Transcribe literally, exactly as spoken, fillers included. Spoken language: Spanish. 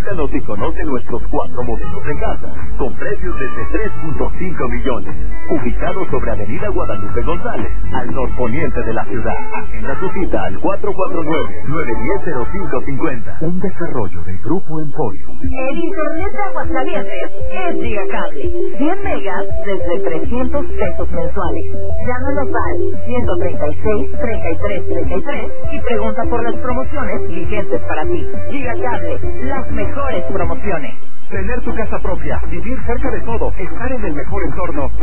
Visítanos y conoce nuestros cuatro modelos de casa, con precios desde tres punto cinco millones. Ubicados sobre Avenida Guadalupe González, al norponiente de la ciudad. Agenda tu cita al cuatro cuatro nueve, nueve uno cero, cero cinco cinco cero. Un desarrollo de Grupo Emporio. El internet de Aguascalientes es Gigacable. cien megas desde trescientos pesos mensuales. Llámanos al ciento treinta y seis, treinta y tres, treinta y tres y pregunta por las promociones vigentes para ti. Gigacable, las mejores promociones. Tener tu casa propia, vivir cerca de todo, estar en el mejor entorno.